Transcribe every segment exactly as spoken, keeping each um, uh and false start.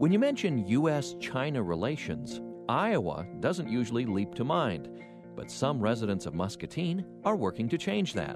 When you mention U S China relations, Iowa doesn't usually leap to mind, but some residents of Muscatine are working to change that.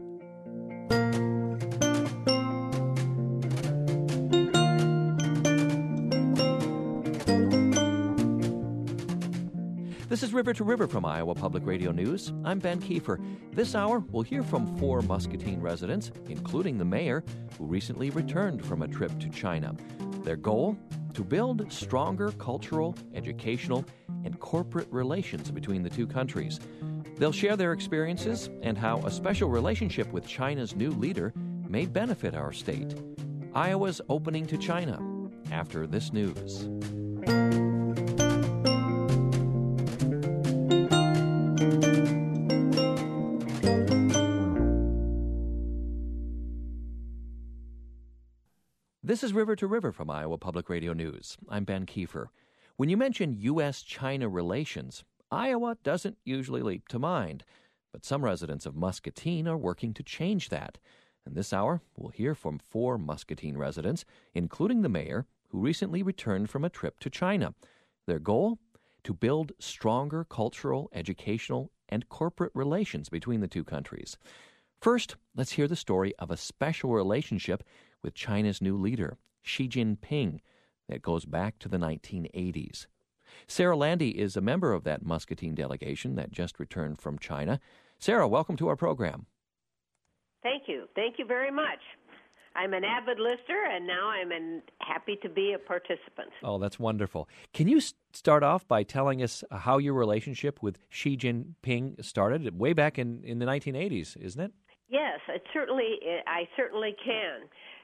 This is River to River from Iowa Public Radio News. I'm Ben Kiefer. This hour, we'll hear from four Muscatine residents, including the mayor, who recently returned from a trip to China. Their goal? To build stronger cultural, educational, and corporate relations between the two countries. They'll share their experiences and how a special relationship with China's new leader may benefit our state. Iowa's opening to China, after this news. This is River to River from Iowa Public Radio News. I'm Ben Kiefer. When you mention U S China relations, Iowa doesn't usually leap to mind, but some residents of Muscatine are working to change that. And this hour, we'll hear from four Muscatine residents, including the mayor, who recently returned from a trip to China. Their goal? To build stronger cultural, educational, and corporate relations between the two countries. First, let's hear the story of a special relationship with China's new leader, Xi Jinping, that goes back to the nineteen eighties. Sarah Landy is a member of that Muscatine delegation that just returned from China. Sarah, welcome to our program. Thank you. Thank you very much. I'm an avid listener, and now I'm an, happy to be a participant. Oh, that's wonderful. Can you start off by telling us how your relationship with Xi Jinping started? Way back in, in the nineteen eighties, isn't it? Yes, it certainly. I certainly can.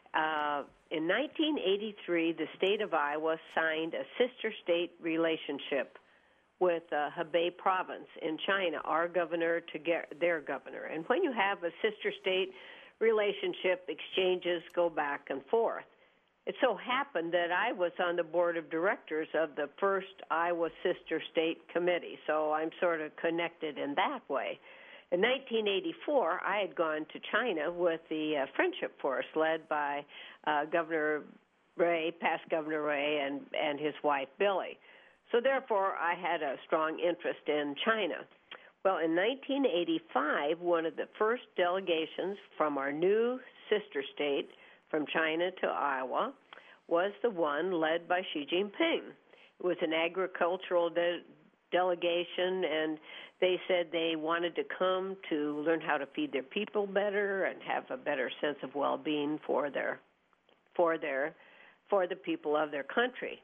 Uh, in nineteen eighty-three, the state of Iowa signed a sister state relationship with uh, Hebei province in China, our governor to get their governor. And when you have a sister state relationship, exchanges go back and forth. It so happened that I was on the board of directors of the first Iowa Sister State Committee, so I'm sort of connected in that way. In nineteen eighty-four, I had gone to China with the uh, Friendship Force led by uh, Governor Ray, past Governor Ray, and, and his wife, Billy. So therefore, I had a strong interest in China. Well, in nineteen eighty-five, one of the first delegations from our new sister state from China to Iowa was the one led by Xi Jinping. It was an agricultural de- delegation, and they said they wanted to come to learn how to feed their people better and have a better sense of well-being for their, for their, for the people of their country.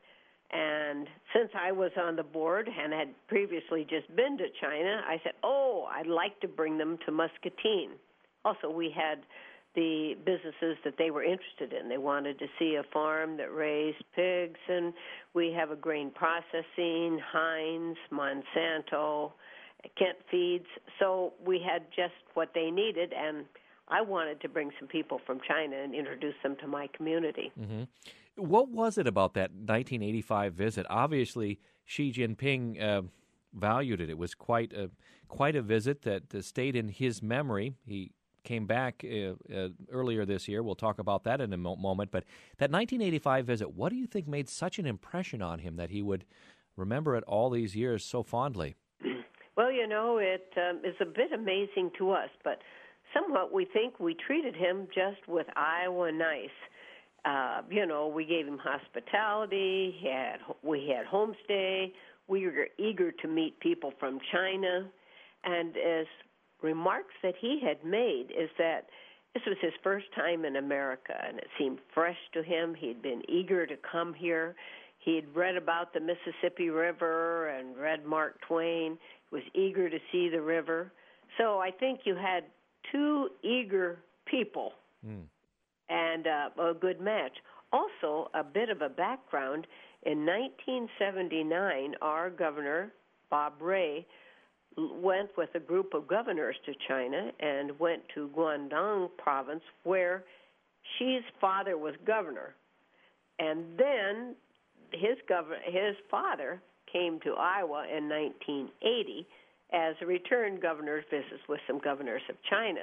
And since I was on the board and had previously just been to China, I said, oh, I'd like to bring them to Muscatine. Also, we had the businesses that they were interested in. They wanted to see a farm that raised pigs, and we have a grain processing, Heinz, Monsanto, Kent Feeds. So we had just what they needed, and I wanted to bring some people from China and introduce them to my community. Mm-hmm. What was it about that nineteen eighty-five visit? Obviously, Xi Jinping uh, valued it. It was quite a quite a visit that uh, stayed in his memory. He came back uh, uh, earlier this year. We'll talk about that in a mo- moment. But that nineteen eighty-five visit, what do you think made such an impression on him that he would remember it all these years so fondly? Well, you know, it um, is a bit amazing to us, but somewhat we think we treated him just with Iowa nice. Uh, you know, we gave him hospitality. He had, we had homestay. We were eager to meet people from China. And as remarks that he had made is that this was his first time in America, and it seemed fresh to him. He'd been eager to come here. He'd read about the Mississippi River and read Mark Twain. He was eager to see the river. So I think you had two eager people. Mm. And uh, a good match. Also, a bit of a background, in nineteen seventy-nine, our governor, Bob Ray, went with a group of governors to China and went to Guangdong province where Xi's father was governor. And then his, gov- his father came to Iowa in nineteen eighty as a return governor's visit with some governors of China.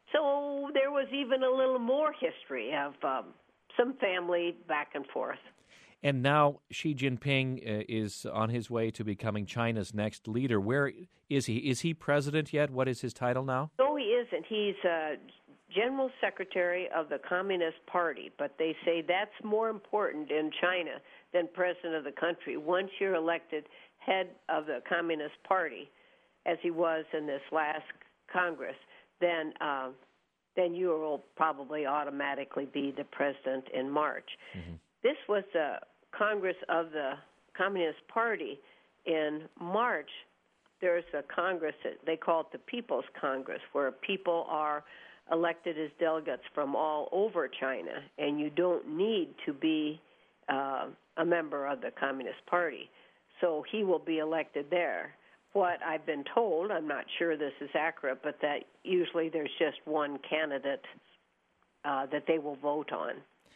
So there was even a little more history of um, some family back and forth. And now Xi Jinping uh, is on his way to becoming China's next leader. Where is he? Is he president yet? What is his title now? No, he isn't. He's uh, General Secretary of the Communist Party, but they say that's more important in China than president of the country. Once you're elected head of the Communist Party, as he was in this last Congress, then uh, then you will probably automatically be the president in March. Mm-hmm. This was the Congress of the Communist Party. In March, there's a Congress, they call it the People's Congress, where people are elected as delegates from all over China, and you don't need to be uh, a member of the Communist Party. So he will be elected there. What I've been told, I'm not sure this is accurate, but that usually there's just one candidate uh, that they will vote on.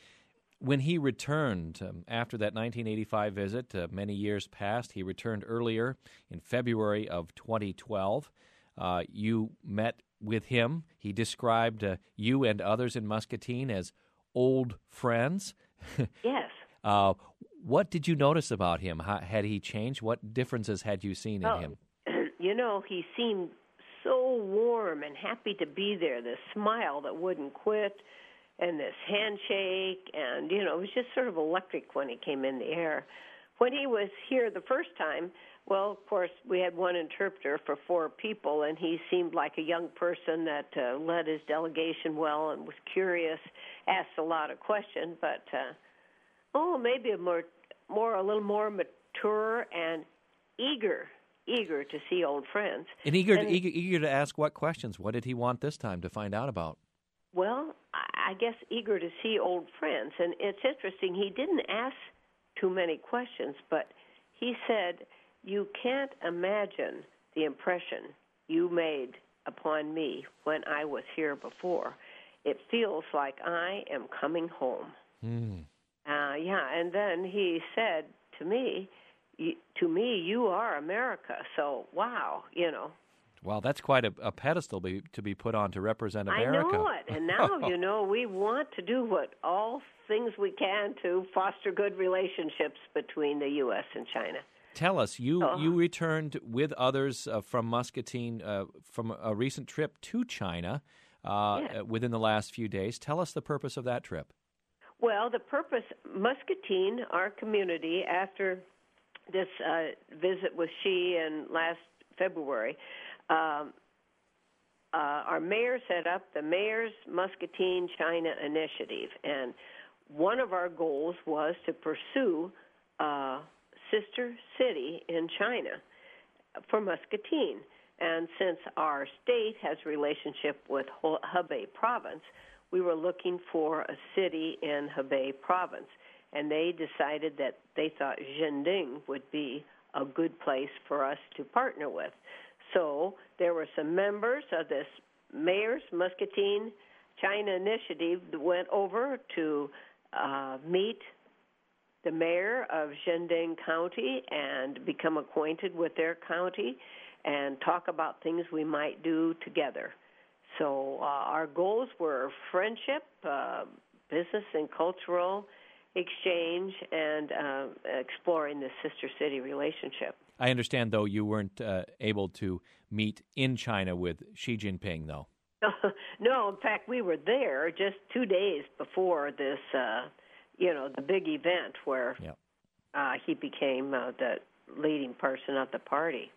When he returned um, after that nineteen eighty-five visit, uh, many years passed, he returned earlier in February of twenty twelve. Uh, you met with him. He described uh, you and others in Muscatine as old friends. Yes. uh, what did you notice about him? How, had he changed? What differences had you seen in oh, him? You know, he seemed so warm and happy to be there, this smile that wouldn't quit, and this handshake, and, you know, it was just sort of electric when he came in the air. When he was here the first time, well, of course, we had one interpreter for four people, and he seemed like a young person that uh, led his delegation well and was curious, asked a lot of questions, but, uh, oh, maybe a more, more, a little more mature and eager eager to see old friends. And eager, and, eager, eager to ask what questions? What did he want this time to find out about? Well, I guess eager to see old friends. And it's interesting, he didn't ask too many questions, but he said, you can't imagine the impression you made upon me when I was here before. It feels like I am coming home. Mm. Uh, yeah, and then he said to me, to me, you are America. So, wow, you know. Well, that's quite a, a pedestal be, to be put on to represent America. I know it. And now, you know, we want to do what all things we can to foster good relationships between the U S and China. Tell us, you, oh. you returned with others uh, from Muscatine uh, from a recent trip to China uh, yeah. within the last few days. Tell us the purpose of that trip. Well, the purpose, Muscatine, our community, after this uh, visit with Xi in last February, um, uh, our mayor set up the Mayor's Muscatine China Initiative, and one of our goals was to pursue a sister city in China for Muscatine. And since our state has a relationship with Hebei Province, we were looking for a city in Hebei Province. And they decided that they thought Zhending would be a good place for us to partner with. So there were some members of this Mayor's Muscatine China Initiative that went over to uh, meet the mayor of Zhending County and become acquainted with their county and talk about things we might do together. So uh, our goals were friendship, uh, business and cultural exchange, and uh, exploring the sister city relationship. I understand, though, you weren't uh, able to meet in China with Xi Jinping, though. No, in fact, we were there just two days before this, uh, you know, the big event where yep. uh, he became uh, the leading person of the party.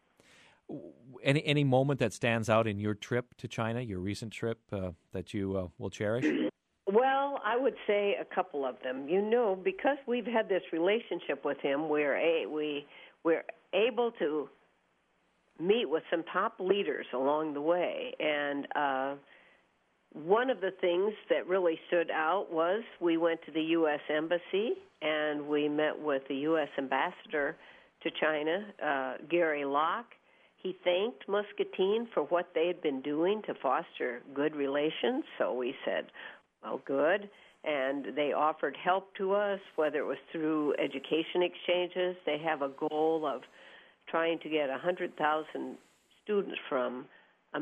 Any any moment that stands out in your trip to China, your recent trip, uh, that you uh, will cherish? Well, I would say a couple of them. You know, because we've had this relationship with him, we're a, we we're able to meet with some top leaders along the way. And uh, one of the things that really stood out was we went to the U S Embassy and we met with the U S Ambassador to China, uh, Gary Locke. He thanked Muscatine for what they had been doing to foster good relations. So we said, well, good. And they offered help to us, whether it was through education exchanges. They have a goal of trying to get one hundred thousand students from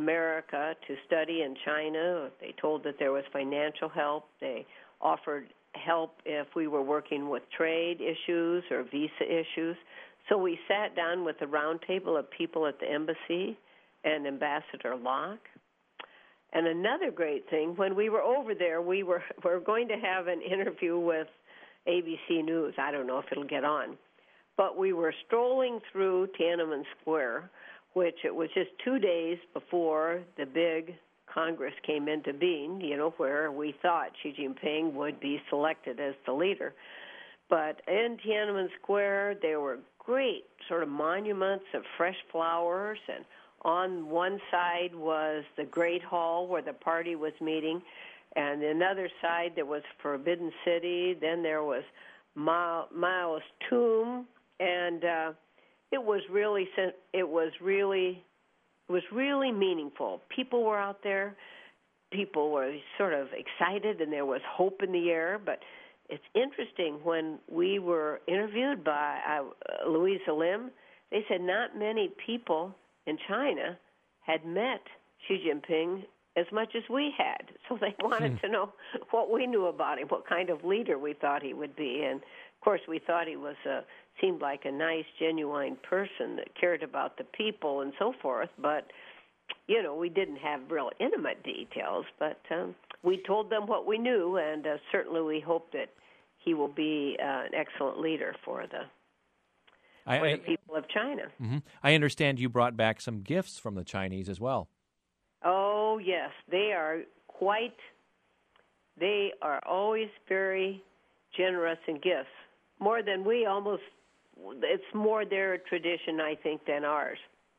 America to study in China. They told that there was financial help. They offered help if we were working with trade issues or visa issues. So we sat down with a round table of people at the embassy and Ambassador Locke. And another great thing, when we were over there, we were, we were going to have an interview with A B C News. I don't know if it'll get on. But we were strolling through Tiananmen Square, which it was just two days before the big Congress came into being, you know, where we thought Xi Jinping would be selected as the leader. But in Tiananmen Square, there were great sort of monuments of fresh flowers, and on one side was the Great Hall where the party was meeting, and the other side there was Forbidden City. Then there was Mao, Mao's tomb, and uh, it was really it was really it was really meaningful. People were out there. People were sort of excited, and there was hope in the air. But it's interesting, when we were interviewed by uh, Louisa Lim, they said not many people in China had met Xi Jinping as much as we had. So they wanted hmm. to know what we knew about him, what kind of leader we thought he would be. And, of course, we thought he was a, seemed like a nice, genuine person that cared about the people and so forth. But, you know, we didn't have real intimate details. But um, we told them what we knew, and uh, certainly we hope that he will be uh, an excellent leader for the I, for I, the people of China. Mm-hmm. I understand you brought back some gifts from the Chinese as well. Oh, yes. They are quite, they are always very generous in gifts. More than we almost, it's more their tradition, I think, than ours.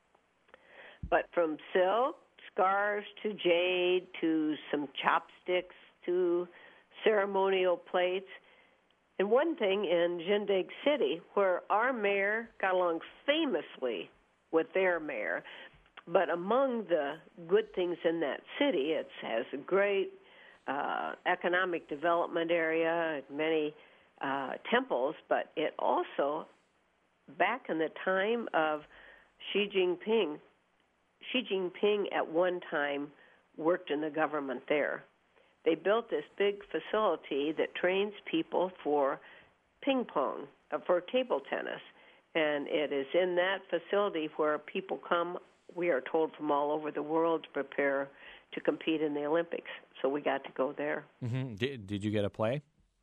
But from silk, scarves, to jade, to some chopsticks, to ceremonial plates. And one thing in Jindaig City, where our mayor got along famously with their mayor, but among the good things in that city, it has a great uh, economic development area, many uh, temples, but it also, back in the time of Xi Jinping, Xi Jinping at one time worked in the government there. They built this big facility that trains people for ping pong, uh, for table tennis. And it is in that facility where people come, we are told, from all over the world to prepare to compete in the Olympics. So we got to go there. Mm-hmm. Did, did you get a play?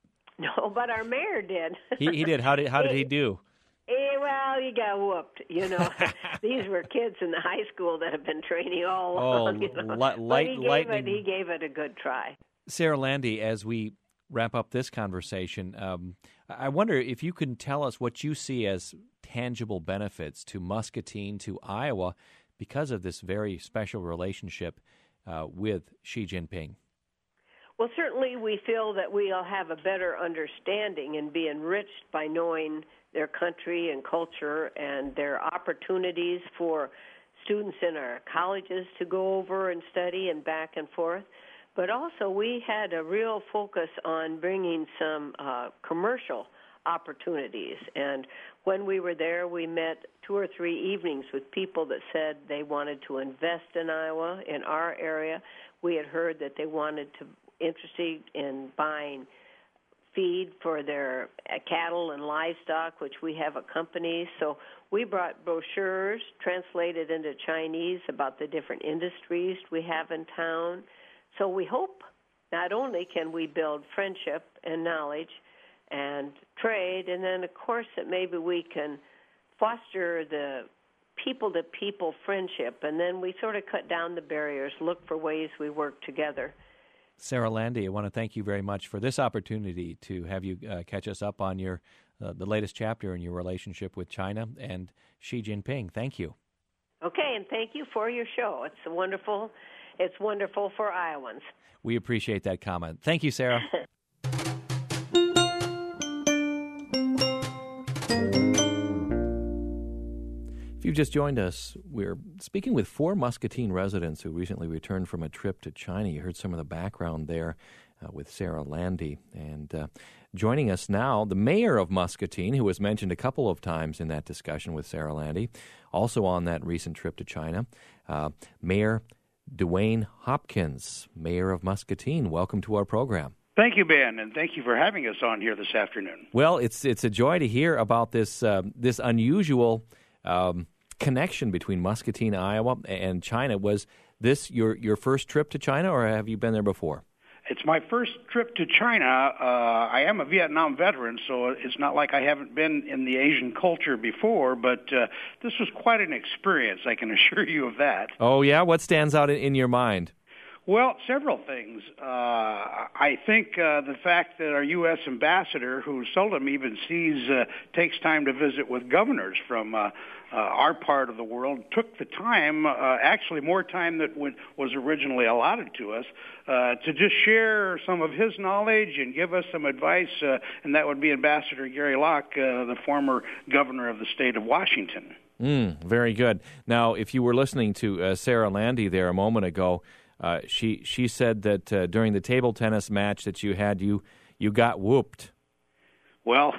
No, but our mayor did. He, he did. How did how did he do? Eh, well, he got whooped. You know, these were kids in the high school that have been training all along. Oh, you know? light, but he gave lightning. it. He gave it a good try. Sarah Landy, as we wrap up this conversation, um, I wonder if you can tell us what you see as tangible benefits to Muscatine, to Iowa, because of this very special relationship uh, with Xi Jinping. Well, certainly we feel that we'll have a better understanding and be enriched by knowing their country and culture and their opportunities for students in our colleges to go over and study and back and forth. But also we had a real focus on bringing some uh, commercial opportunities. And when we were there, we met two or three evenings with people that said they wanted to invest in Iowa, in our area. We had heard that they wanted to, interested in buying feed for their cattle and livestock, which we have a company. So we brought brochures translated into Chinese about the different industries we have in town. So we hope not only can we build friendship and knowledge and trade, and then, of course, that maybe we can foster the people-to-people friendship, and then we sort of cut down the barriers, look for ways we work together. Sarah Landy, I want to thank you very much for this opportunity to have you uh, catch us up on your uh, the latest chapter in your relationship with China and Xi Jinping. Thank you. Okay, and thank you for your show. It's a wonderful, it's wonderful for Iowans. We appreciate that comment. Thank you, Sarah. If you've just joined us, we're speaking with four Muscatine residents who recently returned from a trip to China. You heard some of the background there uh, with Sarah Landy. And uh, joining us now, the mayor of Muscatine, who was mentioned a couple of times in that discussion with Sarah Landy, also on that recent trip to China, uh, Mayor Dwayne Hopkins, mayor of Muscatine. Welcome to our program. Thank you, Ben, and thank you for having us on here this afternoon. Well, it's it's a joy to hear about this uh, this unusual um, connection between Muscatine, Iowa, and China. Was this your, your first trip to China, or have you been there before? It's my first trip to China. Uh, I am a Vietnam veteran, so it's not like I haven't been in the Asian culture before, but uh, this was quite an experience, I can assure you of that. Oh, yeah? What stands out in, in your mind? Well, several things. Uh, I think uh, the fact that our U S ambassador, who seldom even sees, uh, takes time to visit with governors from uh, uh, our part of the world, took the time, uh, actually more time than was originally allotted to us, uh, to just share some of his knowledge and give us some advice, uh, and that would be Ambassador Gary Locke, uh, the former governor of the state of Washington. Mm, very good. Now, if you were listening to uh, Sarah Landy there a moment ago, Uh, she she said that uh, during the table tennis match that you had, you you got whooped. Well,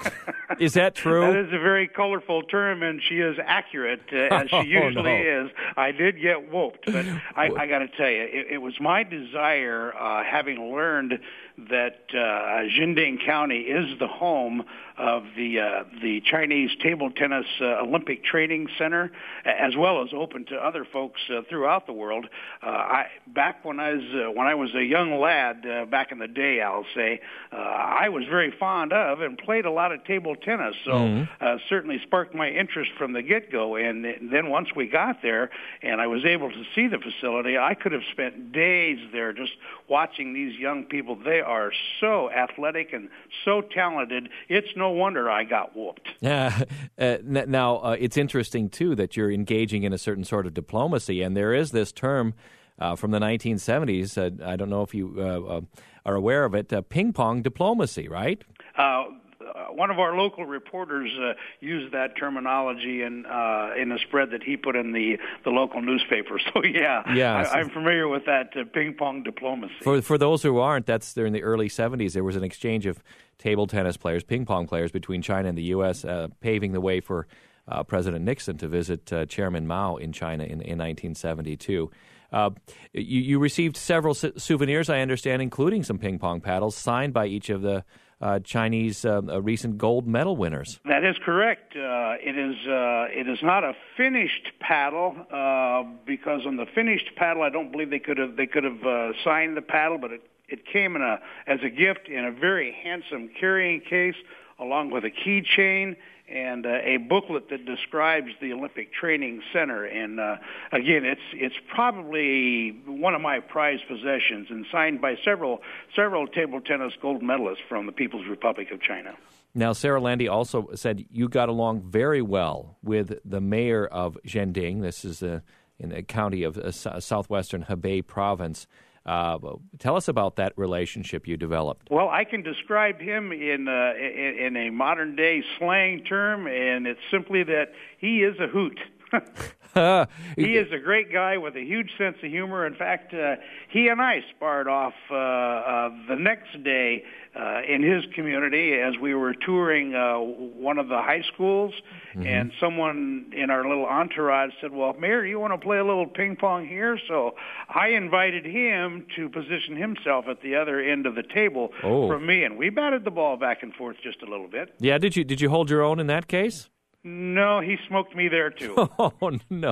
is that true? That is a very colorful term, and she is accurate, uh, as she usually oh, no. is. I did get whooped, but I, I got to tell you, it, it was my desire, uh, having learned that uh, Jinding County is the home of the uh, the Chinese Table Tennis uh, Olympic Training Center, as well as open to other folks uh, throughout the world. Uh, I, back when I was uh, when I was a young lad, uh, back in the day, I'll say, uh, I was very fond of and played a lot of table tennis, so mm-hmm. uh, certainly sparked my interest from the get-go. And then once we got there, and I was able to see the facility, I could have spent days there just watching these young people. They are so athletic and so talented. It's no wonder I got whooped. Yeah. Uh, now, uh, it's interesting, too, that you're engaging in a certain sort of diplomacy, and there is this term uh, from the nineteen seventies, uh, I don't know if you uh, uh, are aware of it, uh, ping-pong diplomacy, right? Uh Uh, one of our local reporters uh, used that terminology in uh, in a spread that he put in the, the local newspaper. So yeah, yes. I, I'm familiar with that uh, ping pong diplomacy. For for those who aren't, that's during the early seventies. There was an exchange of table tennis players, ping pong players between China and the U S, uh, paving the way for uh, President Nixon to visit uh, Chairman Mao in China in, in nineteen seventy-two. Uh, you, you received several su- souvenirs, I understand, including some ping pong paddles signed by each of the Uh, Chinese uh, uh, recent gold medal winners. That is correct. Uh, it is uh, it is not a finished paddle uh, because on the finished paddle, I don't believe they could have they could have uh, signed the paddle, but it, it came in a as a gift in a very handsome carrying case, along with a keychain and uh, a booklet that describes the Olympic Training Center. And uh, again, it's it's probably one of my prized possessions, and signed by several several table tennis gold medalists from the People's Republic of China. Now, Sarah Landy also said you got along very well with the mayor of Jinding. This is a, in the county of uh, southwestern Hebei province. Uh, tell us about that relationship you developed. Well, I can describe him in, uh, in in a modern day slang term, and it's simply that he is a hoot. He is a great guy with a huge sense of humor. In fact, uh, he and I sparred off uh, uh, the next day uh, in his community as we were touring uh, one of the high schools, mm-hmm. and someone in our little entourage said, well, Mayor, you want to play a little ping pong here? So I invited him to position himself at the other end of the table oh. from me, and we batted the ball back and forth just a little bit. Yeah, did you did you hold your own in that case? No, he smoked me there too. Oh no!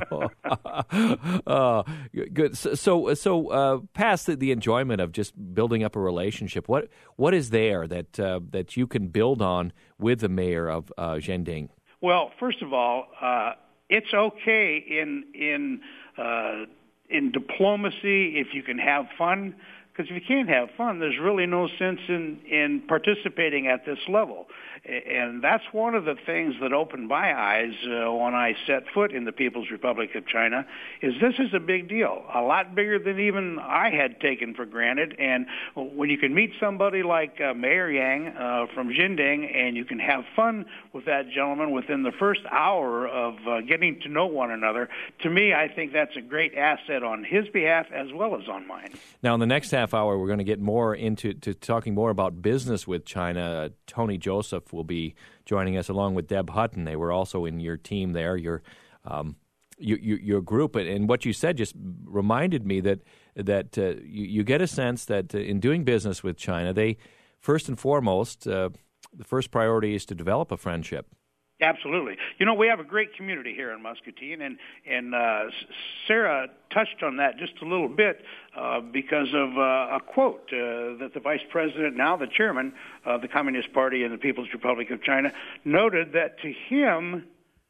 uh, good. So, so, so uh, past the, the enjoyment of just building up a relationship, what what is there that uh, that you can build on with the mayor of uh, Jinding? Well, first of all, uh, it's okay in in uh, in diplomacy if you can have fun. Because if you can't have fun, there's really no sense in, in participating at this level. And that's one of the things that opened my eyes uh, when I set foot in the People's Republic of China, is this is a big deal, a lot bigger than even I had taken for granted. And when you can meet somebody like uh, Mayor Yang uh, from Jinding, and you can have fun with that gentleman within the first hour of uh, getting to know one another, to me, I think that's a great asset on his behalf as well as on mine. Now, in the next half hour, we're going to get more into to talking more about business with China. Uh, Tony Joseph will be joining us along with Deb Hutton. They were also in your team there. Your um, your, your, your group. And what you said just reminded me that that uh, you, you get a sense that uh, in doing business with China, they first and foremost, uh, the first priority is to develop a friendship. Absolutely. You know, we have a great community here in Muscatine, and and uh, Sarah touched on that just a little bit uh, because of uh, a quote uh, that the vice president, now the chairman of the Communist Party in the People's Republic of China, noted that to him,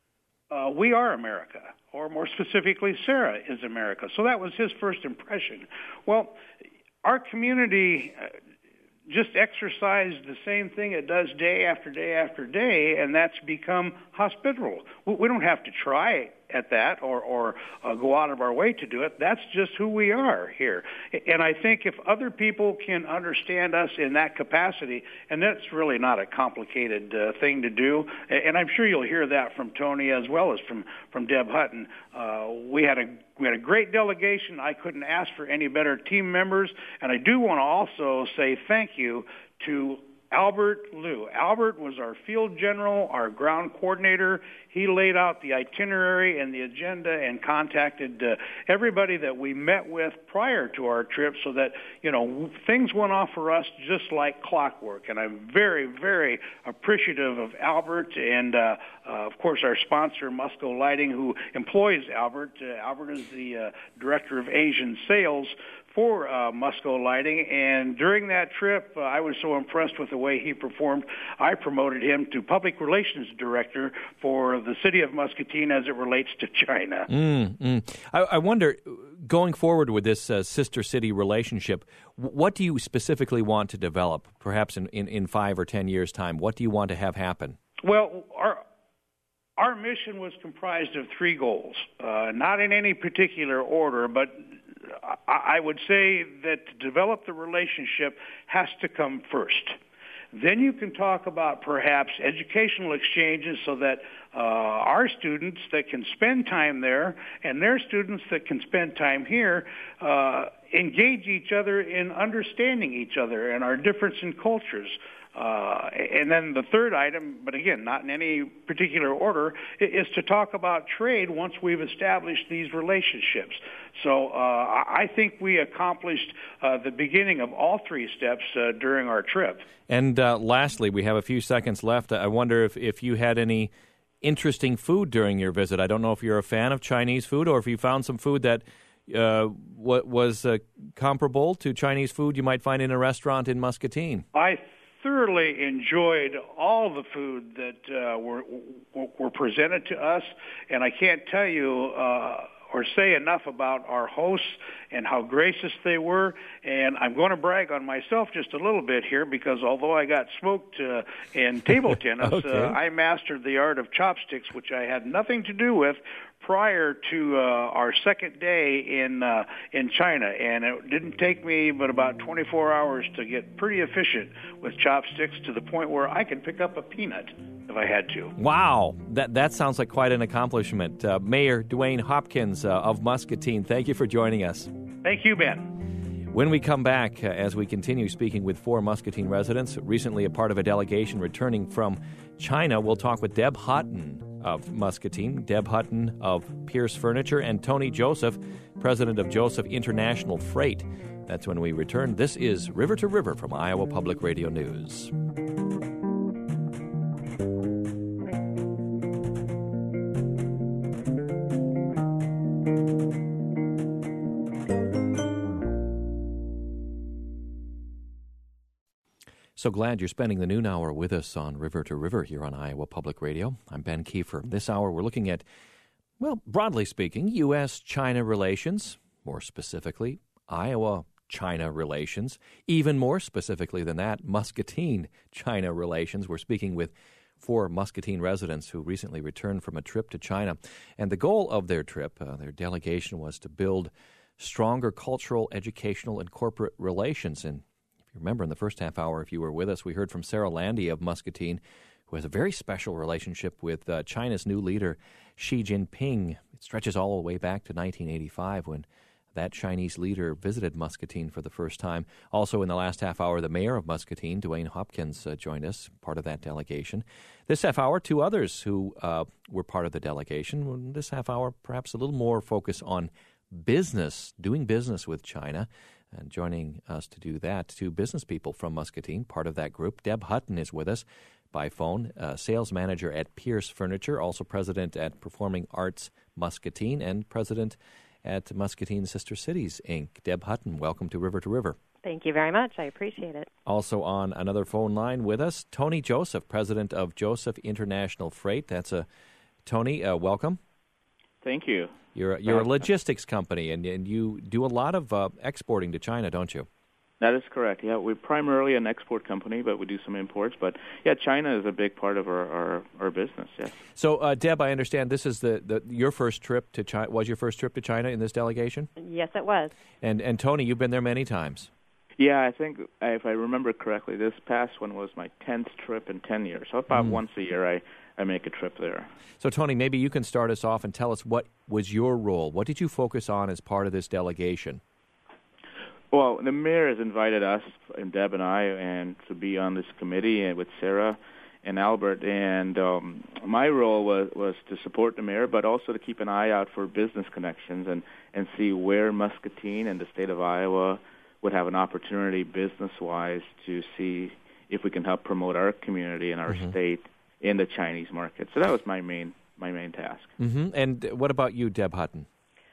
uh, we are America, or more specifically, Sarah is America. So that was his first impression. Well, our community Uh, just exercise the same thing it does day after day after day, and that's become hospitable. We don't have to try at that or, or uh, go out of our way to do it. That's just who we are here. And I think if other people can understand us in that capacity, and that's really not a complicated uh, thing to do, and I'm sure you'll hear that from Tony as well as from, from Deb Hutton. Uh, we had a We had a great delegation. I couldn't ask for any better team members. And I do want to also say thank you to Albert Liu. Albert was our field general, our ground coordinator. He laid out the itinerary and the agenda and contacted uh, everybody that we met with prior to our trip so that, you know, things went off for us just like clockwork. And I'm very, very appreciative of Albert and, uh, uh, of course, our sponsor, Musco Lighting, who employs Albert. Uh, Albert is the uh, director of Asian sales for uh, Musco Lighting, and during that trip, uh, I was so impressed with the way he performed, I promoted him to Public Relations Director for the city of Muscatine as it relates to China. Mm, mm. I, I wonder, going forward with this uh, sister city relationship, what do you specifically want to develop, perhaps in, in, in five or ten years' time? What do you want to have happen? Well, our our mission was comprised of three goals, uh, not in any particular order, but I would say that to develop the relationship has to come first. Then you can talk about perhaps educational exchanges so that uh, our students that can spend time there and their students that can spend time here uh, engage each other in understanding each other and our difference in cultures. Uh, and then the third item, but again, not in any particular order, is to talk about trade once we've established these relationships. So uh, I think we accomplished uh, the beginning of all three steps uh, during our trip. And uh, lastly, we have a few seconds left. I wonder if, if you had any interesting food during your visit. I don't know if you're a fan of Chinese food or if you found some food that uh, what was uh, comparable to Chinese food you might find in a restaurant in Muscatine. I thoroughly enjoyed all the food that uh, were were presented to us, and I can't tell you uh, or say enough about our hosts and how gracious they were. And I'm going to brag on myself just a little bit here because although I got smoked uh, in table tennis, okay. uh, I mastered the art of chopsticks, which I had nothing to do with prior to uh, our second day in uh, in China, and it didn't take me but about twenty-four hours to get pretty efficient with chopsticks to the point where I could pick up a peanut if I had to. Wow, that that sounds like quite an accomplishment. Uh, Mayor Dwayne Hopkins uh, of Muscatine, thank you for joining us. Thank you, Ben. When we come back, uh, as we continue speaking with four Muscatine residents, recently a part of a delegation returning from China, we'll talk with Deb Hutton of Muscatine, Deb Hutton of Pierce Furniture, and Tony Joseph, president of Joseph International Freight. That's when we return. This is River to River from Iowa Public Radio News. So glad you're spending the noon hour with us on River to River here on Iowa Public Radio. I'm Ben Kiefer. This hour we're looking at, well, broadly speaking, U S China relations, more specifically, Iowa-China relations, even more specifically than that, Muscatine-China relations. We're speaking with four Muscatine residents who recently returned from a trip to China. And the goal of their trip, uh, their delegation, was to build stronger cultural, educational, and corporate relations. And you remember in the first half hour, if you were with us, we heard from Sarah Landy of Muscatine, who has a very special relationship with uh, China's new leader, Xi Jinping. It stretches all the way back to nineteen eighty-five when That Chinese leader visited Muscatine for the first time. Also in the last half hour, the mayor of Muscatine, Dwayne Hopkins, uh, joined us, part of that delegation. This half hour, two others who uh, were part of the delegation. This half hour, perhaps a little more focus on business, doing business with China. And joining us to do that, two business people from Muscatine, part of that group. Deb Hutton is with us by phone, uh, sales manager at Pierce Furniture, also president at Performing Arts Muscatine, and president at Muscatine Sister Cities, Incorporated. Deb Hutton, welcome to River to River. Thank you very much. I appreciate it. Also on another phone line with us, Tony Joseph, president of Joseph International Freight. That's a Tony. Uh, welcome. Thank you. You're you're a logistics company, and and you do a lot of uh, exporting to China, don't you? That is correct. Yeah, we're primarily an export company, but we do some imports. But yeah, China is a big part of our, our, our business. Yes. So, uh, Deb, I understand this is the, the your first trip to China. Was your first trip to China in this delegation? Yes, it was. And and Tony, you've been there many times. Yeah, I think if I remember correctly, this past one was my tenth trip in ten years. So about mm. once a year, I, I make a trip there. So, Tony, maybe you can start us off and tell us what was your role. What did you focus on as part of this delegation? Well, the mayor has invited us, and Deb and I, and to be on this committee and with Sarah and Albert. And um, my role was, was to support the mayor, but also to keep an eye out for business connections and, and see where Muscatine and the state of Iowa would have an opportunity business-wise to see if we can help promote our community and our mm-hmm. state in the Chinese market. So that was my main my main task. Mm-hmm. And what about you, Deb Hutton?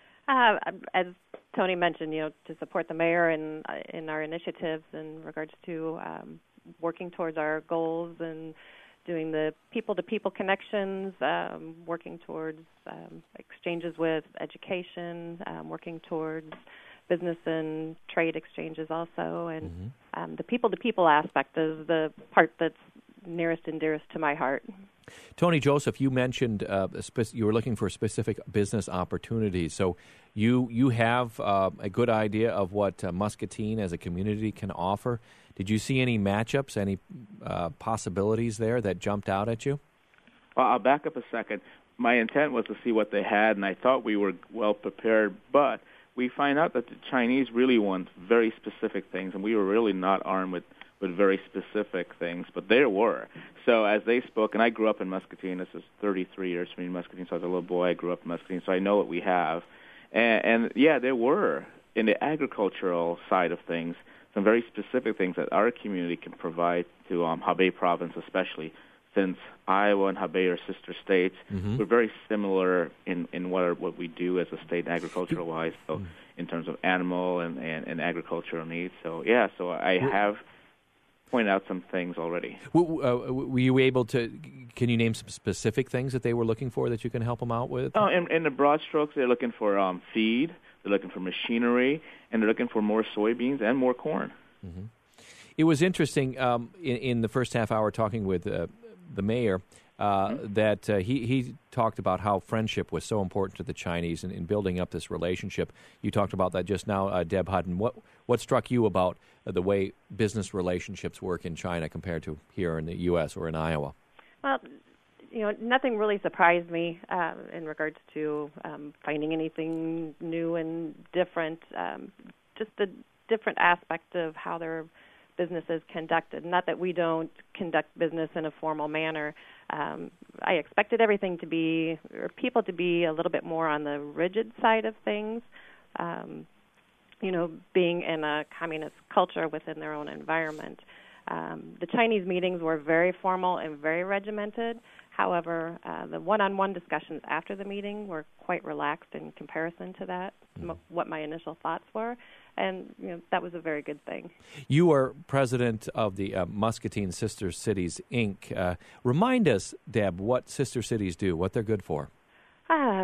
Uh, as Tony mentioned, you know, to support the mayor in in our initiatives in regards to um, working towards our goals and doing the people-to-people connections, um, working towards um, exchanges with education, um, working towards business and trade exchanges also, and mm-hmm. um, the people-to-people aspect is the part that's nearest and dearest to my heart. Tony Joseph, you mentioned uh, spe- you were looking for specific business opportunities. So you you have uh, a good idea of what uh, Muscatine as a community can offer. Did you see any matchups, any uh, possibilities there that jumped out at you? Well, I'll back up a second. My intent was to see what they had, and I thought we were well prepared, but we find out that the Chinese really want very specific things, and we were really not armed with with very specific things, but there were. So as they spoke, and I grew up in Muscatine. This is thirty-three years for me in Muscatine, so as a little boy I grew up in Muscatine, so I know what we have. And, and yeah, there were, in the agricultural side of things, some very specific things that our community can provide to um, Hebei province especially, since Iowa and Hebei are sister states. Mm-hmm. We're very similar in, in what, are, what we do as a state agricultural-wise, so mm-hmm. in terms of animal and, and, and agricultural needs. So yeah, so I have point out some things already. Uh, were you able to, can you name some specific things that they were looking for that you can help them out with? Oh, in, in the broad strokes, they're looking for um, feed, they're looking for machinery, and they're looking for more soybeans and more corn. Mm-hmm. It was interesting um, in, in the first half hour talking with uh, the mayor uh, mm-hmm. that uh, he, he talked about how friendship was so important to the Chinese in, in building up this relationship. You talked about that just now, uh, Deb Hutton. What, what struck you about uh, the way business relationships work in China compared to here in the U S or in Iowa? Well, you know, nothing really surprised me uh, in regards to um, finding anything new and different. Um, just the different aspect of how their business is conducted. Not that we don't conduct business in a formal manner. Um, I expected everything to be, or people to be a little bit more on the rigid side of things. Um, you know, being in a communist culture within their own environment. Um, the Chinese meetings were very formal and very regimented. However, uh, the one-on-one discussions after the meeting were quite relaxed in comparison to that, mm-hmm. m- what my initial thoughts were, and you know, that was a very good thing. You are president of the uh, Muscatine Sister Cities, Incorporated. Uh, remind us, Deb, what Sister Cities do, what they're good for. Uh,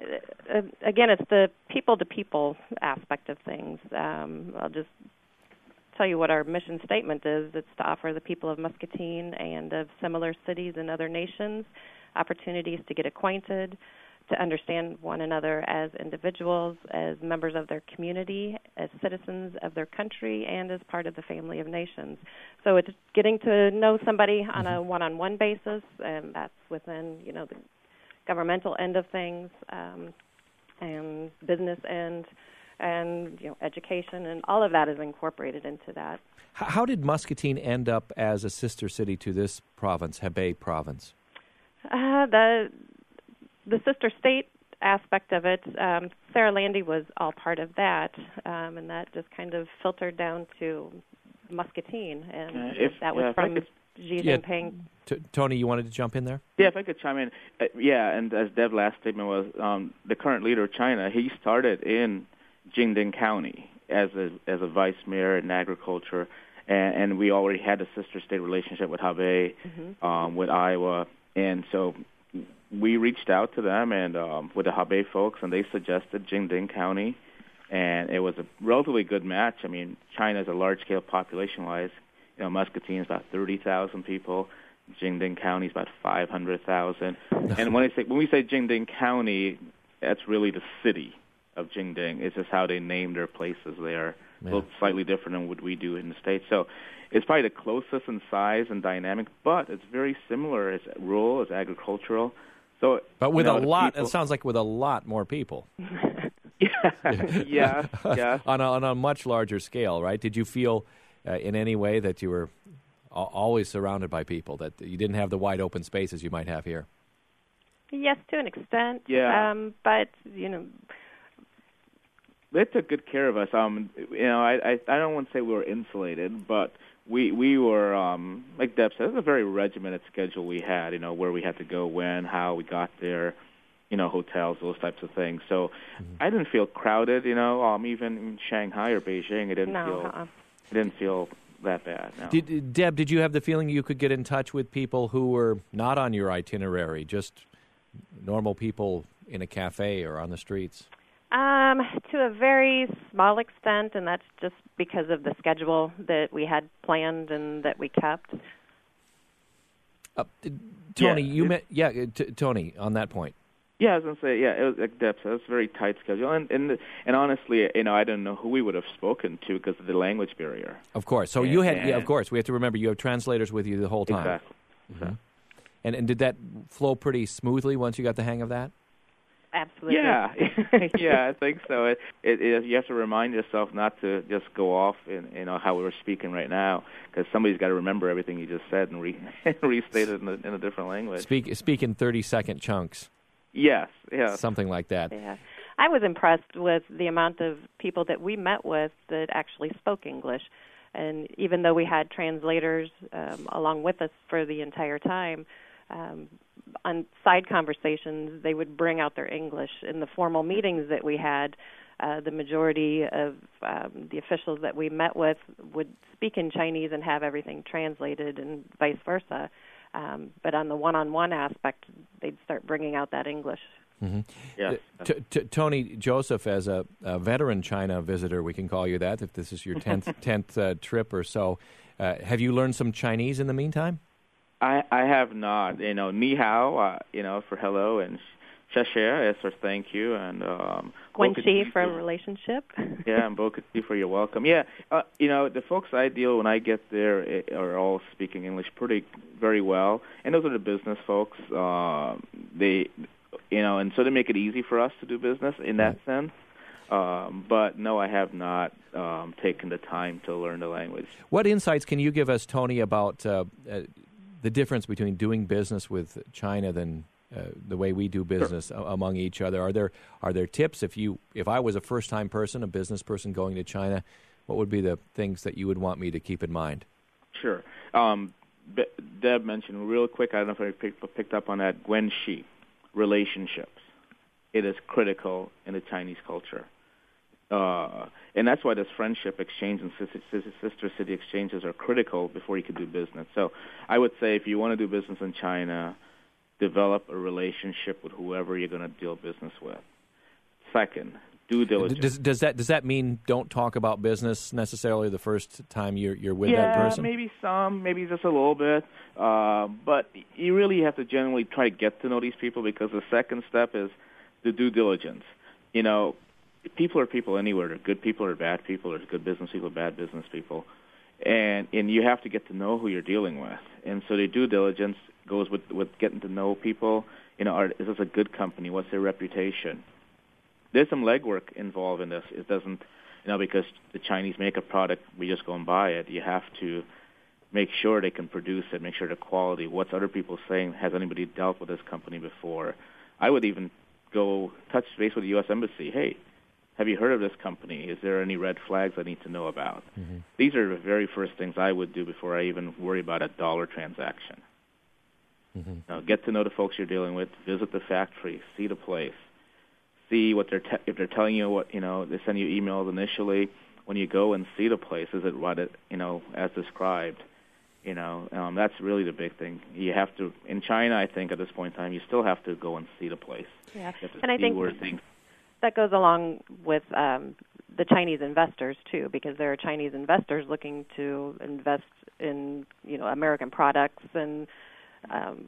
again, it's the people-to-people aspect of things. Um, I'll just tell you what our mission statement is. It's to offer the people of Muscatine and of similar cities and other nations opportunities to get acquainted, to understand one another as individuals, as members of their community, as citizens of their country, and as part of the family of nations. So it's getting to know somebody on a one-on-one basis, and that's within, you know, the governmental end of things um, and business end. and you know, education, and all of that is incorporated into that. How did Muscatine end up as a sister city to this province, Hebei province? Uh, the the sister state aspect of it, um, Sarah Landy was all part of that, um, and that just kind of filtered down to Muscatine, and uh, if, that was yeah, from Xi yeah, Jinping. T- Tony, you wanted to jump in there? Yeah, if I could chime in. Uh, yeah, and as Deb's last statement was, um, the current leader of China, he started in Jingding County as a as a vice mayor in agriculture, and, and we already had a sister state relationship with Hebei, mm-hmm. um, with Iowa, and so we reached out to them and um, with the Hebei folks, and they suggested Jingding County, and it was a relatively good match. I mean, China is a large-scale population-wise. You know, Muscatine is about thirty thousand people. Jingding County is about five hundred thousand. And when I say when we say Jingding County, that's really the city of Jingding. It's just how they name their places there. Yeah. A little slightly different than what we do in the States. So it's probably the closest in size and dynamic, but it's very similar. It's rural, it's agricultural. So, but with you know, a lot, people, it sounds like with a lot more people. yeah, yeah, yeah. on, a, on a much larger scale, right? Did you feel uh, in any way that you were a- always surrounded by people, that you didn't have the wide open spaces you might have here? Yes, to an extent. Yeah. Um, but, you know... They took good care of us. Um, you know, I, I, I don't want to say we were insulated, but we we were, um, like Deb said, it was a very regimented schedule we had, you know, where we had to go, when, how we got there, you know, hotels, those types of things. So mm-hmm. I didn't feel crowded, you know, um, even in Shanghai or Beijing, it didn't no, feel uh-uh. it didn't feel that bad. No. Did, Deb, did you have the feeling you could get in touch with people who were not on your itinerary, just normal people in a cafe or on the streets? Um, to a very small extent, and that's just because of the schedule that we had planned and that we kept. Uh, Tony, yeah, you it, met, yeah, t- Tony, on that point. Yeah, I was going to say, yeah, it was like Deb said, it was a very tight schedule, and and and honestly, you know, I don't know who we would have spoken to because of the language barrier. Of course. So and, you had, and, yeah, of course, we have to remember you have translators with you the whole time. Exactly. Mm-hmm. exactly. And and did that flow pretty smoothly once you got the hang of that? Absolutely. Yeah, yeah, I think so. It, it, it, you have to remind yourself not to just go off in, you know, how we were speaking right now, because somebody's got to remember everything you just said and re, restate it in a, in a different language. Speak speak in thirty-second chunks. Yes, yeah. Something like that. Yeah. I was impressed with the amount of people that we met with that actually spoke English. And even though we had translators um, along with us for the entire time, um, on side conversations, they would bring out their English. In the formal meetings that we had, uh, the majority of um, the officials that we met with would speak in Chinese and have everything translated, and vice versa. Um, but on the one-on-one aspect, they'd start bringing out that English. Mm-hmm. Yeah. T- t- Tony Joseph, as a, a veteran China visitor, we can call you that if this is your tenth, tenth uh, trip or so. Uh, have you learned some Chinese in the meantime? I, I have not. You know, ni hao, uh, you know, for hello, and xie is for thank you, and um, Guanxi for relationship. Yeah, and Bokati for your welcome. Yeah, uh, you know, the folks I deal when I get there are all speaking English pretty very well, and those are the business folks. Uh, they, you know, and so they make it easy for us to do business in that sense. Um, but no, I have not um, taken the time to learn the language. What insights can you give us, Tony, about uh, uh, the difference between doing business with China than uh, the way we do business sure. among each other? Are there are there tips if you if I was a first time person, a business person going to China, what would be the things that you would want me to keep in mind? Sure. Um, Be- Deb mentioned real quick. I don't know if I picked, picked up on that. Guanxi, relationships. It is critical in the Chinese culture. Uh, and that's why this friendship exchange and sister city exchanges are critical before you can do business. So I would say if you want to do business in China, develop a relationship with whoever you're going to deal business with. Second, due diligence. Does, does that does that mean don't talk about business necessarily the first time you're you're with yeah, that person? Yeah, maybe some, maybe just a little bit. Uh, but you really have to generally try to get to know these people, because the second step is the due diligence. You know, people are people anywhere. They're good people or bad people. There's good business people, bad business people. And and you have to get to know who you're dealing with. And so the due diligence goes with, with getting to know people. You know, are, is this a good company? What's their reputation? there's some legwork involved in this. It doesn't, you know, because the Chinese make a product, we just go and buy it. You have to make sure they can produce it, make sure the quality, what's other people saying, has anybody dealt with this company before? I would even go touch base with the U S Embassy. Hey, have you heard of this company? Is there any red flags I need to know about? Mm-hmm. These are the very first things I would do before I even worry about a dollar transaction. Mm-hmm. Now, get to know the folks you're dealing with, visit the factory, see the place, see what they're te- if they're telling you what, you know, they send you emails initially. When you go and see the place, is it what it, you know, as described? You know, um, that's really the big thing. You have to, in China, I think at this point in time, you still have to go and see the place. Yeah, and I think things... that goes along with um, the Chinese investors too, because there are Chinese investors looking to invest in, you know, American products and um,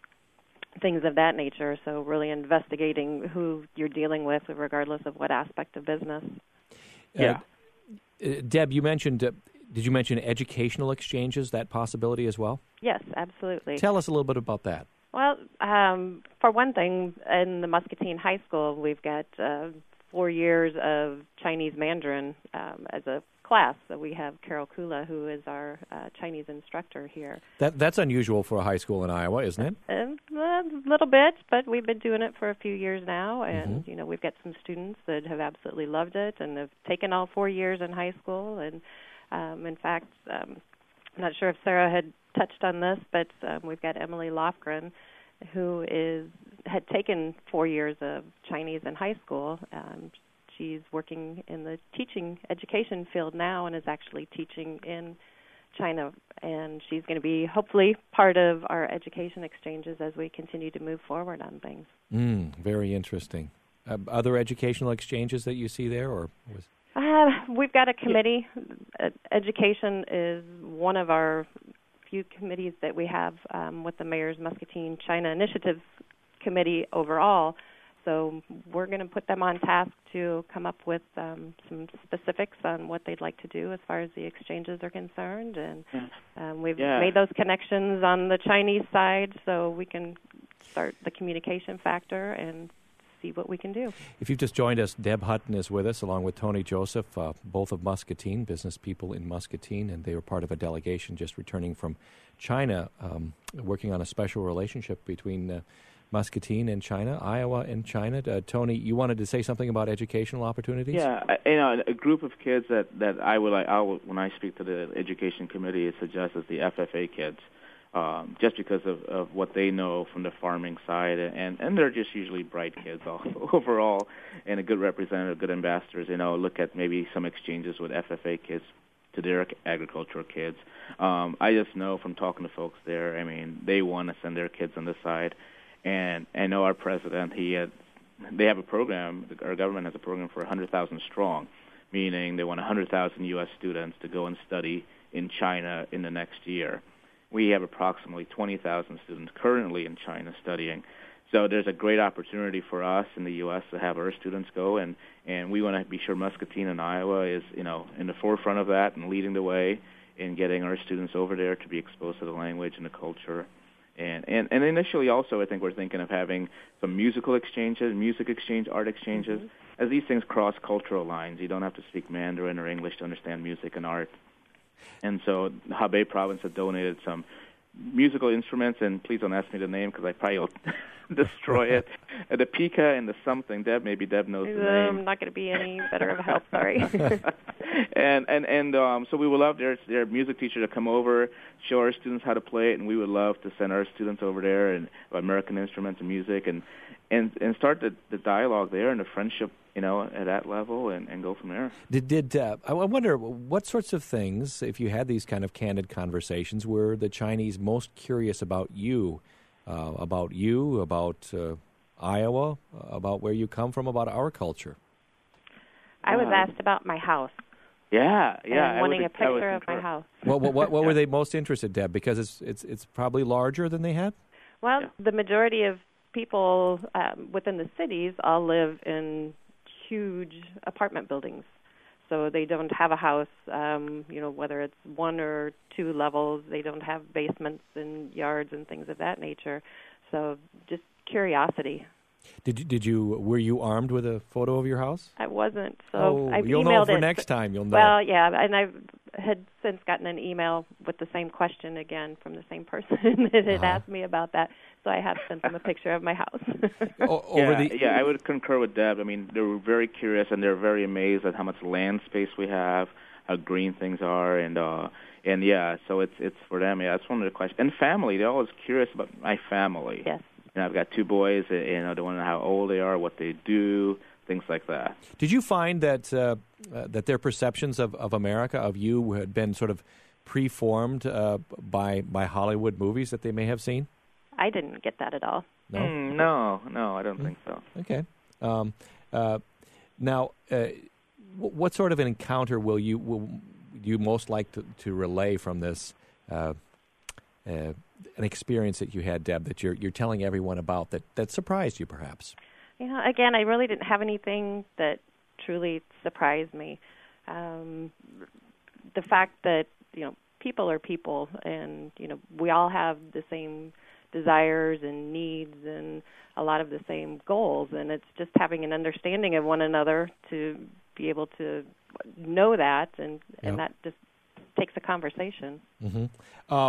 things of that nature. So really investigating who you're dealing with, regardless of what aspect of business. Yeah, uh, Deb, you mentioned. Uh, Did you mention educational exchanges, that possibility as well? Yes, absolutely. Tell us a little bit about that. Well, um, for one thing, in the Muscatine High School, we've got uh, four years of Chinese Mandarin um, as a class. So we have Carol Kula, who is our uh, Chinese instructor here. That That's unusual for a high school in Iowa, isn't it? Uh, a little bit, but we've been doing it for a few years now, and mm-hmm. you know, we've got some students that have absolutely loved it and have taken all four years in high school. And Um, in fact, um, I'm not sure if Sarah had touched on this, but um, we've got Emily Lofgren, who is had taken four years of Chinese in high school. Um, she's working in the teaching education field now and is actually teaching in China, and she's going to be hopefully part of our education exchanges as we continue to move forward on things. Mm, very interesting. Uh, other educational exchanges that you see there, or was Uh, we've got a committee. Uh, education is one of our few committees that we have um, with the Mayor's Muscatine China Initiative Committee overall. So we're going to put them on task to come up with um, some specifics on what they'd like to do as far as the exchanges are concerned. And um, we've yeah. made those connections on the Chinese side so we can start the communication factor and see what we can do. If you've just joined us, Deb Hutton is with us, along with Tony Joseph, uh, both of Muscatine, business people in Muscatine, and they were part of a delegation just returning from China, um, working on a special relationship between uh, Muscatine and China, Iowa and China. Uh, Tony, you wanted to say something about educational opportunities? Yeah, I, you know, a group of kids that, that I would like, I will, when I speak to the education committee, suggest is the F F A kids. Um, just because of, of what they know from the farming side, and, and they're just usually bright kids all, overall, and a good representative, good ambassadors. You know, look at maybe some exchanges with F F A kids to their agricultural kids. Um, I just know from talking to folks there, I mean, they want to send their kids on this side, and I know our president, he had, they have a program, our government has a program for one hundred thousand strong, meaning they want one hundred thousand U S students to go and study in China in the next year. We have approximately twenty thousand students currently in China studying. So there's a great opportunity for us in the U S to have our students go, and, and we want to be sure Muscatine and Iowa is, you know, in the forefront of that and leading the way in getting our students over there to be exposed to the language and the culture. And, and, and initially also I think we're thinking of having some musical exchanges, music exchange, art exchanges. Mm-hmm. As these things cross cultural lines, you don't have to speak Mandarin or English to understand music and art. And so Hebei province had donated some musical instruments, and please don't ask me the name because I probably will destroy it. Uh, the pika and the something. Deb, maybe Deb knows the name. I'm not going to be any better of a help, sorry. and and, and um, so we would love their, their music teacher to come over, show our students how to play it, and we would love to send our students over there and American instruments and music and, and, and start the, the dialogue there and the friendship, you know, at that level, and, and go from there. Did did uh, I wonder what sorts of things, if you had these kind of candid conversations, were the Chinese most curious about you, uh, about you, about uh, Iowa, about where you come from, about our culture? I was uh, asked about my house. Yeah, yeah. And wanting would, a picture of my house. What, what, what were they most interested, Deb? Because it's it's it's probably larger than they had? Well, yeah. the majority of people um, within the cities all live in huge apartment buildings. So they don't have a house, um, you know, whether it's one or two levels. They don't have basements and yards and things of that nature. So just curiosity. Did you, did you were you armed with a photo of your house? I wasn't, so oh, I've you'll emailed know for it. next time. You'll know. Well, yeah, and I had since gotten an email with the same question again from the same person that had Uh-huh. asked me about that. So I have sent them a picture of my house. o- over yeah, the yeah, I would concur with Deb. I mean, they were very curious and they're very amazed at how much land space we have, how green things are, and uh, and yeah, so it's it's for them. Yeah, that's one of the questions. And family, they're always curious about my family. Yes. And I've got two boys, and you know, they want to know how old they are, what they do, things like that. Did you find that uh, uh, that their perceptions of, of America, of you, had been sort of preformed uh, by by Hollywood movies that they may have seen? I didn't get that at all. No, Mm, no, no, I don't Mm. think so. Okay. Um, uh, now, uh, w- what sort of an encounter will you will you most like to, to relay from this? Uh, uh, an experience that you had, Deb, that you're you're telling everyone about that, that surprised you, perhaps? You know, again, I really didn't have anything that truly surprised me. Um, the fact that, you know, people are people, and, you know, we all have the same desires and needs and a lot of the same goals, and it's just having an understanding of one another to be able to know that, and, and Yep. that just takes a conversation. Mm-hmm. Uh,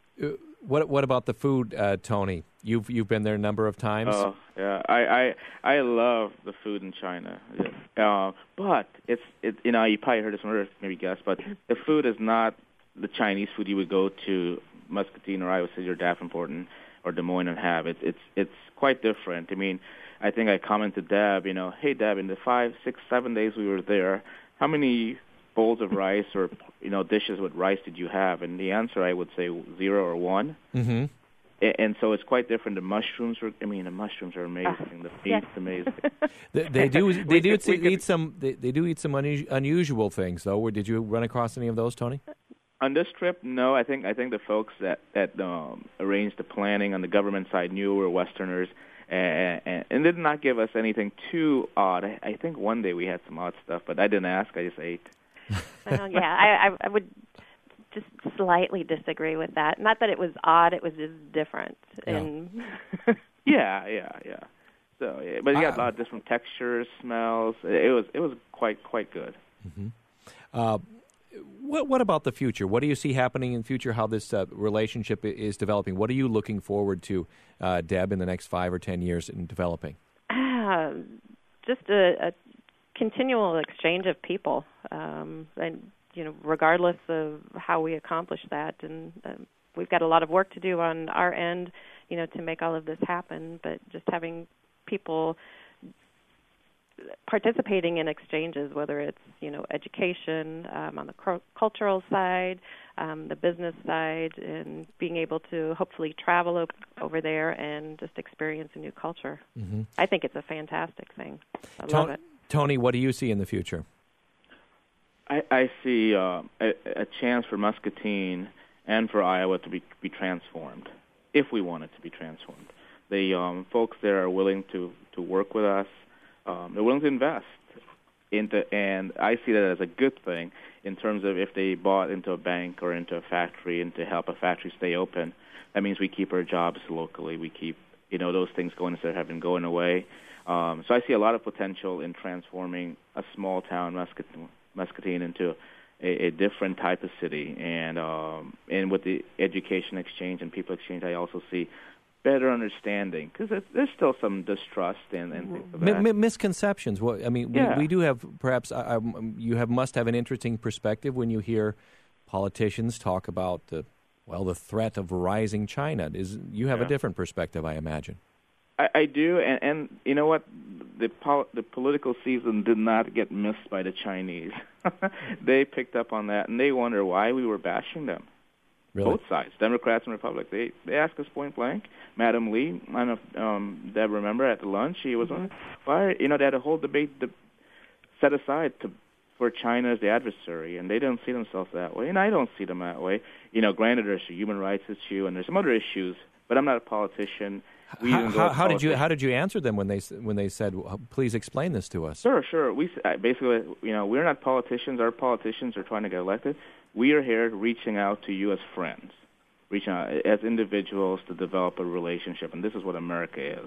what what about the food, uh, Tony? You've you've been there a number of times. Oh, yeah, I, I I love the food in China. Uh, but it's it you know you probably heard this one, maybe guess, but the food is not the Chinese food you would go to Muscatine or Iowa City or Davenport and, or Des Moines and have. It's it's it's quite different. I mean, I think I commented to Deb, you know, hey Deb, in the five, six, seven days we were there, how many bowls of rice or you know dishes with rice did you have? And the answer I would say zero or one. Mm-hmm. And so it's quite different. The mushrooms are, I mean, the mushrooms are amazing. The Yes. meat's amazing. They, they do. They We do could- we eat could- some. They, they do eat some unu- unusual things, though. Or did you run across any of those, Tony? On this trip, no. I think I think the folks that that um, arranged the planning on the government side knew we were Westerners, and, and, and did not give us anything too odd. I, I think one day we had some odd stuff, but I didn't ask. I just ate. Well, yeah, I, I, I would just slightly disagree with that. Not that it was odd; it was just different. Yeah. And Yeah, yeah, yeah. So, yeah, but you got I- a lot of different textures, smells. It was it was quite quite good. Mm-hmm. Uh, what what about the future? What do you see happening in the future? How this uh, relationship i- is developing? What are you looking forward to, uh, Deb, in the next five or ten years in developing? uh, just a, a continual exchange of people, um, and you know, regardless of how we accomplish that, and um, we've got a lot of work to do on our end, you know, to make all of this happen. But just having people participating in exchanges, whether it's, you know, education um, on the cu- cultural side, um, the business side, and being able to hopefully travel op- over there and just experience a new culture. Mm-hmm. I think it's a fantastic thing. I Ton- love it. Tony, what do you see in the future? I, I see uh, a, a chance for Muscatine and for Iowa to be be transformed, if we want it to be transformed. The um, folks there are willing to, to work with us. Um, they're willing to invest into, and I see that as a good thing in terms of if they bought into a bank or into a factory and to help a factory stay open. That means we keep our jobs locally. We keep, you know, those things going instead of having going away. Um, so I see a lot of potential in transforming a small town, Muscatine, Muscatine into a, a different type of city. And um, and with the education exchange and people exchange, I also see better understanding, because there's still some distrust and, and things like that. Mi- mi- misconceptions. Well, I mean, we, Yeah. we do have perhaps. I, I, you have must have an interesting perspective when you hear politicians talk about the well, the threat of rising China. Is you have Yeah. a different perspective, I imagine. I, I do, and, and you know what? The pol- the political season did not get missed by the Chinese. They picked up on that, and they wonder why we were bashing them. Really? Both sides, Democrats and Republicans. They they asked us point blank. Madam Lee, I don't know if um, Deb remember at the lunch, she was on. Why? You know, they had a whole debate to set aside to for China as the adversary, and they don't see themselves that way, and I don't see them that way. You know, granted, there's a human rights issue, and there's some other issues, but I'm not a politician. We How, didn't go how, as how did you politicians. how did you answer them when they s- when they said, well, "Please explain this to us"? Sure, sure. We s- uh, basically, you know, we're not politicians. Our politicians are trying to get elected. We are here reaching out to you as friends, reaching out as individuals to develop a relationship, and this is what America is.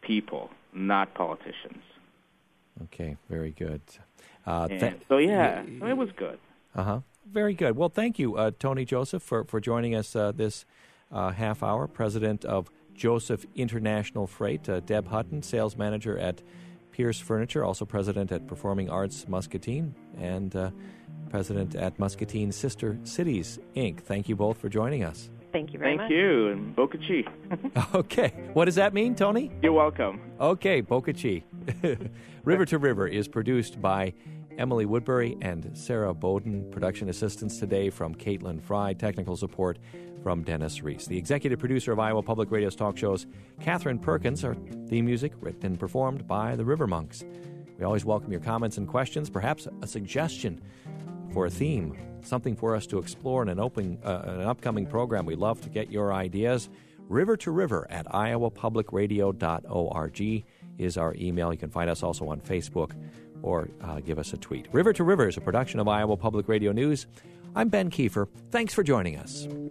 people, not politicians. Okay, very good. Uh, th- so, yeah, y- it was good. Uh-huh. Very good. Well, thank you, uh, Tony Joseph, for, for joining us uh, this uh, half hour. President of Joseph International Freight. Uh, Deb Hutton, sales manager at Pierce Furniture, also president at Performing Arts Muscatine, and uh, president at Muscatine Sister Cities, Incorporated. Thank you both for joining us. Thank you very Thank much. Thank you, and Boca Chi. Okay. What does that mean, Tony? You're welcome. Okay, Boca Chi. River to River is produced by Emily Woodbury and Sarah Bowden. Production assistance today from Caitlin Fry. Technical support from Dennis Reese. The executive producer of Iowa Public Radio's talk shows, Catherine Perkins. Our theme music written and performed by the River Monks. We always welcome your comments and questions, perhaps a suggestion for a theme, something for us to explore in an, open, uh, an upcoming program. We'd love to get your ideas. River to River at iowa public radio dot org is our email. You can find us also on Facebook or uh, give us a tweet. River to River is a production of Iowa Public Radio News. I'm Ben Kiefer. Thanks for joining us.